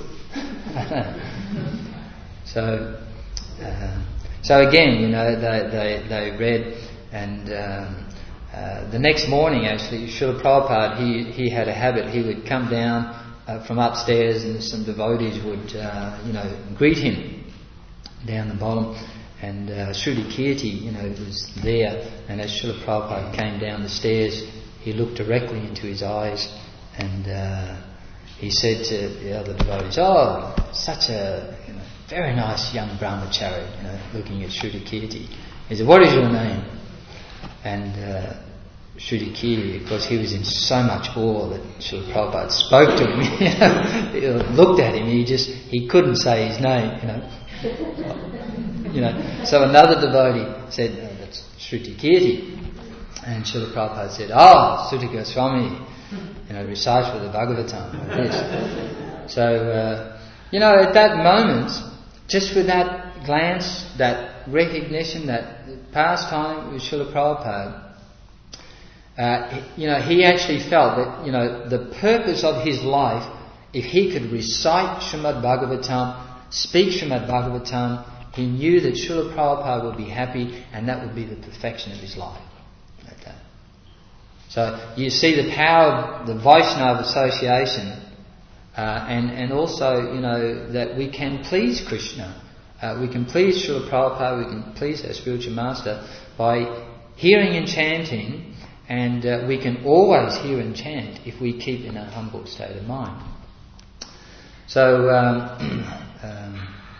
so, uh, so again, you know, they they, they read, and um, uh, the next morning, actually, Srila Prabhupada, he he had a habit. He would come down uh, from upstairs, and some devotees would, uh, you know, greet him down the bottom. And uh, Shruti Kirti, you know, was there, and as Srila Prabhupada came down the stairs, he looked directly into his eyes, and uh, he said to the other devotees, "Oh, such a, you know, very nice young brahmachari," you know, looking at Shruti Kirti. He said, "What is your name?" And uh, Srutikirti, because he was in so much awe that Srila Prabhupada spoke to him, you know, he looked at him, he just, he couldn't say his name, you know. You know. So another devotee said, oh, that's Srutikirti. And Srila Prabhupada said, oh, Sruti Goswami, you know, recites with the Bhagavatam, like this. So, uh, you know, at that moment, just with that glance, that recognition, that pastime with Srila Prabhupada, Uh, you know, he actually felt that, you know, the purpose of his life, if he could recite Srimad Bhagavatam, speak Srimad Bhagavatam, he knew that Srila Prabhupada would be happy, and that would be the perfection of his life. Like that. So you see the power of the Vaishnava association, uh, and and also, you know, that we can please Krishna, uh, we can please Srila Prabhupada, we can please our spiritual master by hearing and chanting. And uh, we can always hear and chant if we keep in a humble state of mind. So, um, um,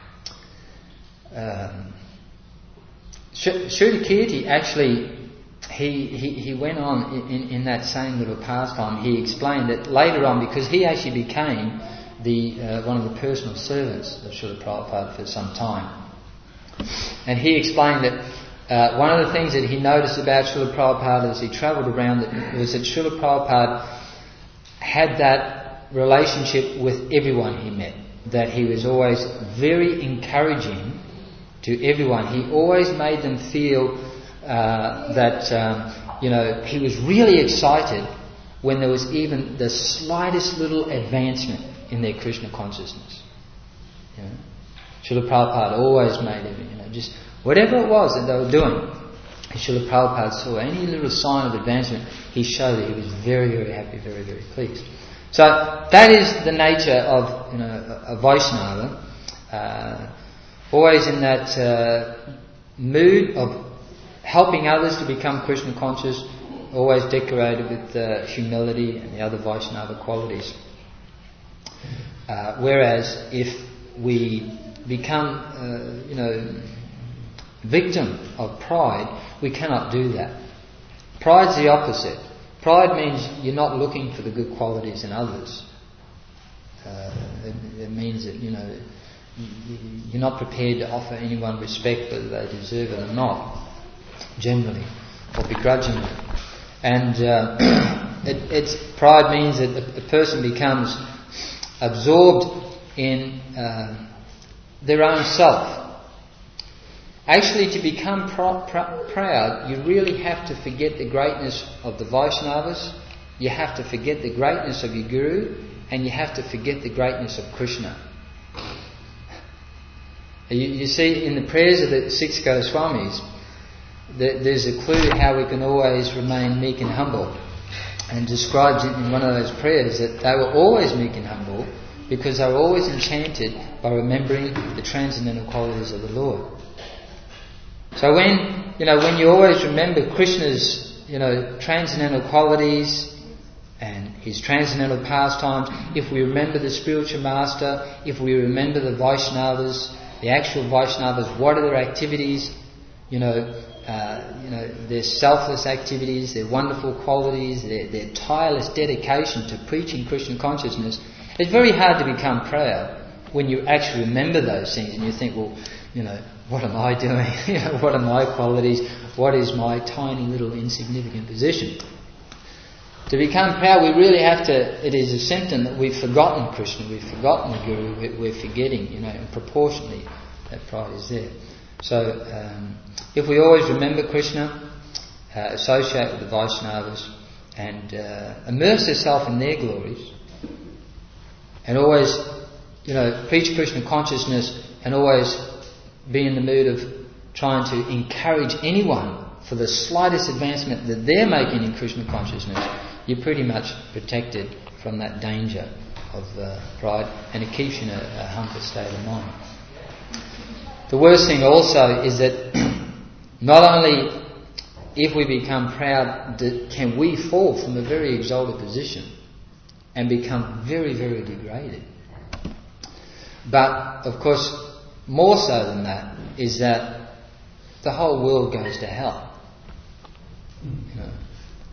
um, Srutikirti actually, he, he, he went on in, in that same little pastime. He explained that later on, because he actually became the uh, one of the personal servants of Srila Prabhupada for some time. And he explained that Uh, one of the things that he noticed about Srila Prabhupada as he travelled around was that Srila Prabhupada had that relationship with everyone he met. That he was always very encouraging to everyone. He always made them feel uh, that, um, you know, he was really excited when there was even the slightest little advancement in their Krishna consciousness. You know? Srila Prabhupada always made it, you know, just whatever it was that they were doing, if Srila Prabhupada saw any little sign of advancement, he showed that he was very, very happy, very, very pleased. So that is the nature of, you know, a Vaishnava, uh, always in that uh, mood of helping others to become Krishna conscious, always decorated with uh, humility and the other Vaishnava qualities. Uh, whereas if we become, uh, you know, victim of pride, we cannot do that. Pride's the opposite. Pride means you're not looking for the good qualities in others. Uh, it, it means that, you know, you're not prepared to offer anyone respect whether they deserve it or not, generally, or begrudgingly. And uh, it, it's pride means that a, a person becomes absorbed in uh, their own self. Actually, to become pr- pr- proud, you really have to forget the greatness of the Vaishnavas, you have to forget the greatness of your Guru, and you have to forget the greatness of Krishna. You, you see, in the prayers of the six Goswamis, there, there's a clue how we can always remain meek and humble. And describes it in one of those prayers that they were always meek and humble because they were always enchanted by remembering the transcendental qualities of the Lord. So when, you know, when you always remember Krishna's, you know, transcendental qualities and his transcendental pastimes, if we remember the spiritual master, if we remember the Vaishnavas, the actual Vaishnavas, what are their activities, you know, uh, you know, their selfless activities, their wonderful qualities, their, their tireless dedication to preaching Krishna consciousness, it's very hard to become proud when you actually remember those things and you think, well, you know, what am I doing? You know, what are my qualities? What is my tiny little insignificant position? To become proud, we really have to, it is a symptom that we've forgotten Krishna, we've forgotten the Guru, we're forgetting, you know, and proportionally that pride is there. So, um, if we always remember Krishna, uh, associate with the Vaishnavas, and uh, immerse ourselves in their glories, and always, you know, preach Krishna consciousness, and always be in the mood of trying to encourage anyone for the slightest advancement that they're making in Krishna consciousness, you're pretty much protected from that danger of uh, pride, and it keeps you in a, a humble state of mind. The worst thing also is that not only if we become proud can we fall from a very exalted position and become very, very degraded, but of course more so than that is that the whole world goes to hell. You know,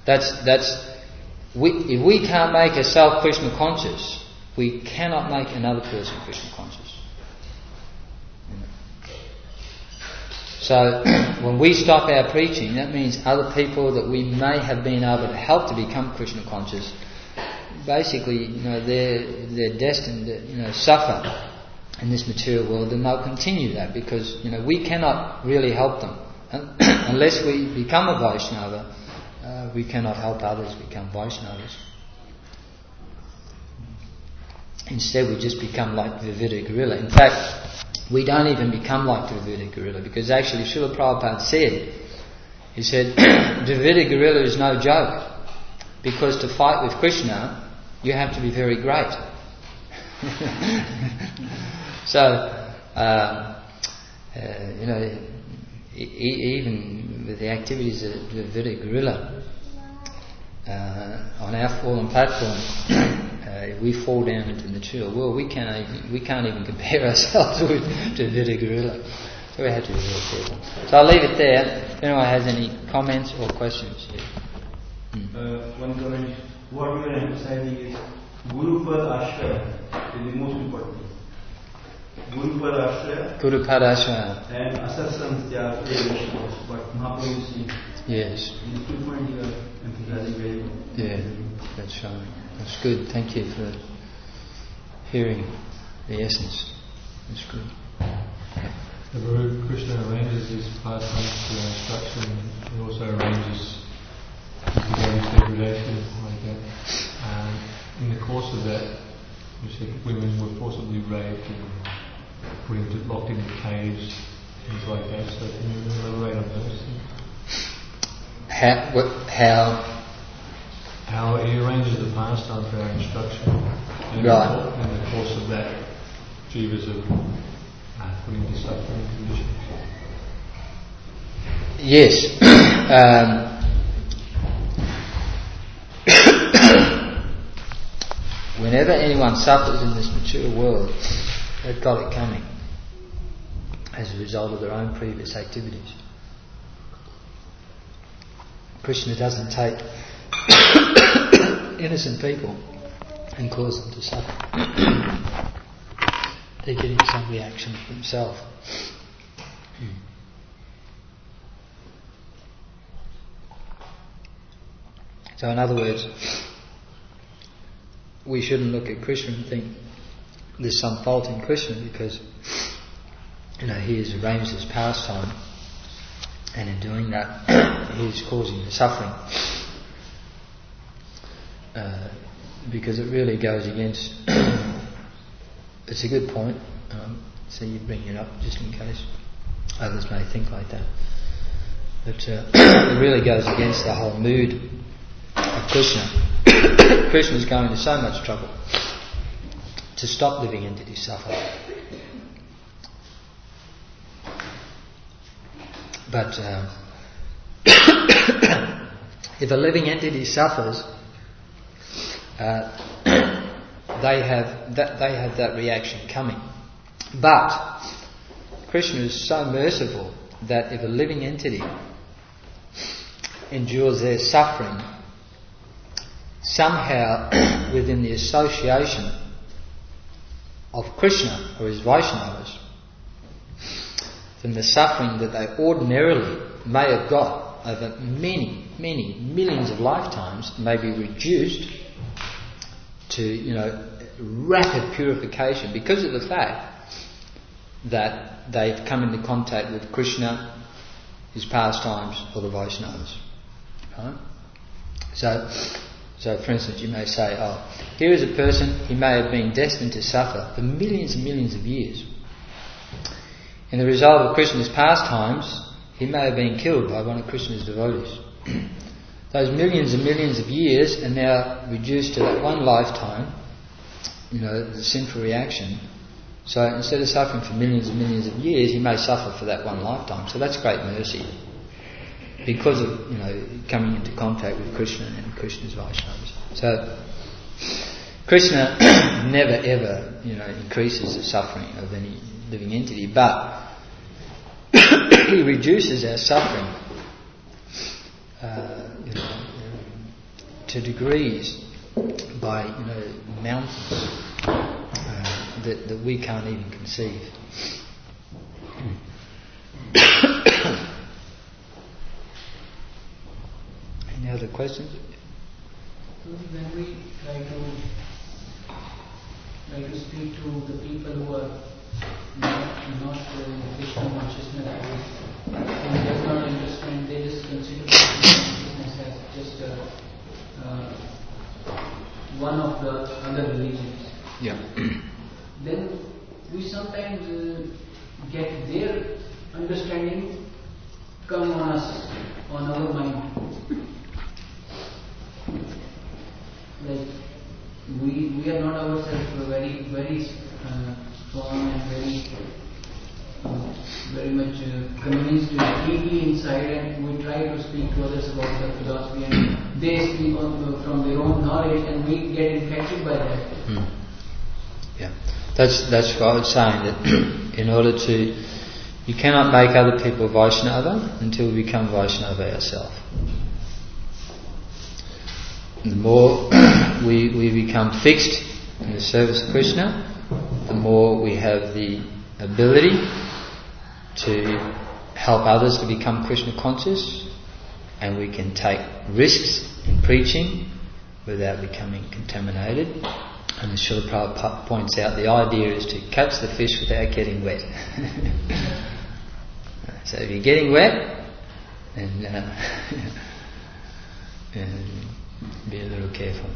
That's that's we, if we can't make ourselves Krishna conscious, we cannot make another person Krishna conscious. So when we stop our preaching, that means other people that we may have been able to help to become Krishna conscious, basically, you know, they're they're destined to, you know, suffer in this material world, and they'll continue that because, you know, we cannot really help them unless we become a Vaishnava. Uh, we cannot help others become Vaishnavas. Instead, we just become like the Dravida gorilla. In fact, we don't even become like the Dravida gorilla, because actually Srila Prabhupada said, he said, Dravida gorilla is no joke, because to fight with Krishna, you have to be very great. So, uh, uh, you know, e- even with the activities of the Dravida gorilla, uh, on our fallen platform, uh, if we fall down into the material world, we can't even, we can't even compare ourselves with the Dravida gorilla. So we have to be very careful. So I'll leave it there. If anyone has any comments or questions. Yeah. Mm. Uh, one comment. What we are emphasizing is Guru Pad Ashraya is the most important. Guru Pad Ashraya. Guru Pad Ashraya. And Asasans, they are very but Mahaprabhu is saying. Yes. These two points you are emphasizing very well. Yeah, that's right. That's good. Thank you for hearing the essence. That's good. The Guru Krishna arranges his pastimes to our instruction. He also arranges devotees' degradation like that. And in the course of that, you said women were forcibly raped and put into, locked into caves, things like that. So can you elaborate on those things? How? What, how? How he arranges the pastime for our instruction. And Right. in the course of that, jivas are uh, put into suffering conditions. Yes. um, whenever anyone suffers in this material world, they've got it coming as a result of their own previous activities. Krishna doesn't take innocent people and cause them to suffer. They're getting some reaction for themselves. So in other words, we shouldn't look at Krishna and think there's some fault in Krishna because, you know, he has arranged his pastime, and in doing that he's causing the suffering. Uh, because it really goes against it's a good point, um, so you bring it up just in case others may think like that. But uh, it really goes against the whole mood of Krishna. Krishna is going to so much trouble to stop living entities suffer. But uh, if a living entity suffers, uh, they have that they have that reaction coming. But Krishna is so merciful that if a living entity endures their suffering, somehow within the association of Krishna or his Vaishnavas, then the suffering that they ordinarily may have got over many, many millions of lifetimes may be reduced to, you know, rapid purification because of the fact that they've come into contact with Krishna, his pastimes, or the Vaishnavas. Right? So, so for instance, you may say, oh, here is a person, he may have been destined to suffer for millions and millions of years. In the result of Krishna's pastimes, he may have been killed by one of Krishna's devotees. Those millions and millions of years are now reduced to that one lifetime, you know, the sinful reaction. So instead of suffering for millions and millions of years, he may suffer for that one lifetime. So that's great mercy, because of, you know, coming into contact with Krishna and Krishna's Vaishnavas. So Krishna never ever, you know, increases the suffering of any living entity, but he reduces our suffering, uh, you know, to degrees by, you know, mountains uh, that, that we can't even conceive. Any other questions? So when we try to try to speak to the people who are not, not uh, Krishna consciousness, who does not understand, they just consider Krishna consciousness as just uh, uh, one of the other religions. Yeah. Then we sometimes uh, get their understanding come on us, on our mind. Like we we are not ourselves very very uh, strong and very uh, very much uh, convinced deeply inside, and we try to speak to others about the philosophy, and they speak on, uh, from their own knowledge, and we get infected by that. Mm. Yeah, that's that's what I was saying, that in order to, you cannot make other people Vaishnava until we become Vaishnava ourselves. The more we, we become fixed in the service of Krishna, the more we have the ability to help others to become Krishna conscious, and we can take risks in preaching without becoming contaminated. And as Srila Prabhupada points out, the idea is to catch the fish without getting wet. So if you're getting wet, then uh, be a little careful.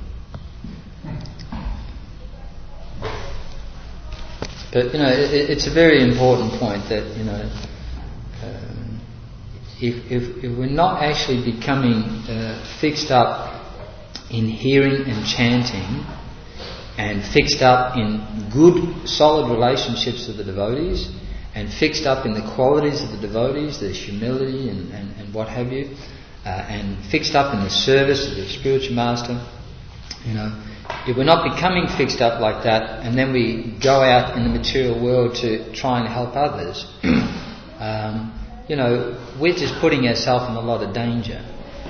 But you know, it, it's a very important point that, you know, um, if, if if we're not actually becoming uh, fixed up in hearing and chanting, and fixed up in good, solid relationships with the devotees, and fixed up in the qualities of the devotees, their humility and, and, and what have you, uh, and fixed up in the service of the spiritual master, you know, if we're not becoming fixed up like that, and then we go out in the material world to try and help others, um, you know, we're just putting ourselves in a lot of danger.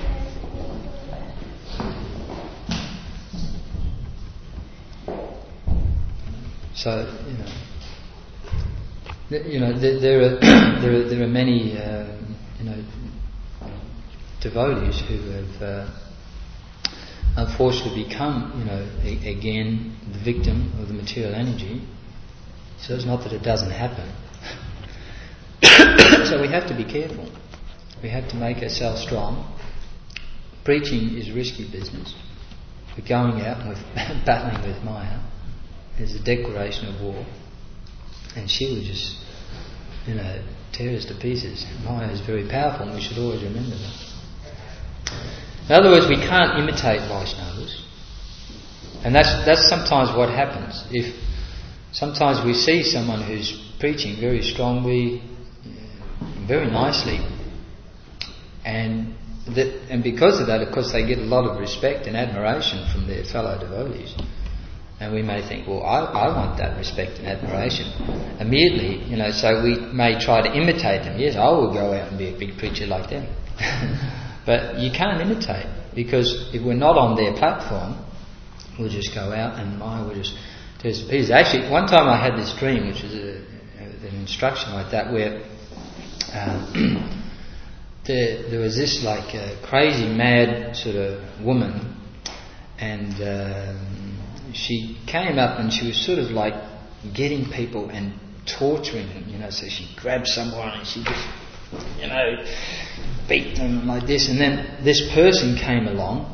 So, you know, th- you know, th- there are there are there are many uh, you know devotees who have uh, unfortunately become, you know, a- again the victim of the material energy. So it's not that it doesn't happen. So we have to be careful. We have to make ourselves strong. Preaching is risky business. We're going out and we're battling with Maya. There's a declaration of war, and she would just, you know, tear us to pieces. Maya is very powerful, and we should always remember that. In other words, we can't imitate Vaishnavas, and that's that's sometimes what happens. If sometimes we see someone who's preaching very strongly, very nicely, and that, and because of that, of course, they get a lot of respect and admiration from their fellow devotees. And we may think, well, I, I want that respect and admiration. Immediately, you know, so we may try to imitate them. Yes, I will go out and be a big preacher like them. But you can't imitate, because if we're not on their platform, we'll just go out and Maya will just tear us to pieces. Actually, one time I had this dream, which was a, an instruction like that, where um, there, there was this like uh, crazy, mad sort of woman, and um, she came up and she was sort of like getting people and torturing them, you know, so she grabbed someone and she just, you know, beat them like this, and then this person came along,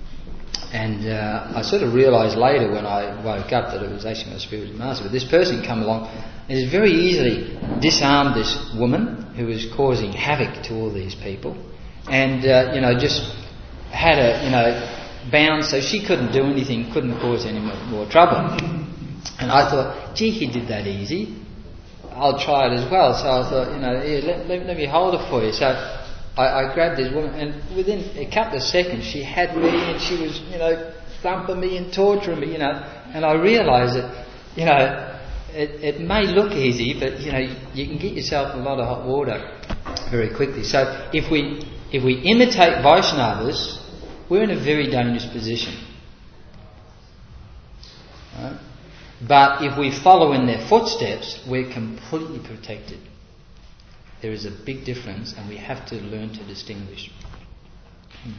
and uh, I sort of realised later when I woke up that it was actually my spiritual master, but this person came along and has very easily disarmed this woman who was causing havoc to all these people, and uh, you know, just had a, you know, bound so she couldn't do anything, couldn't cause any more, more trouble. And I thought, gee, he did that easy, I'll try it as well. So I thought, you know, here, let, let, let me hold it for you. So I, I grabbed this woman, and within a couple of seconds she had me, and she was, you know, thumping me and torturing me, you know, and I realised that, you know, it, it may look easy, but you know, you can get yourself in a lot of hot water very quickly. So if we if we imitate Vaishnavas, we're in a very dangerous position. Right? But if we follow in their footsteps, we're completely protected. There is a big difference, and we have to learn to distinguish. Hmm.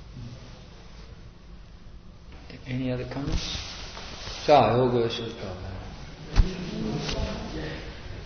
Any other comments? Jai, all good.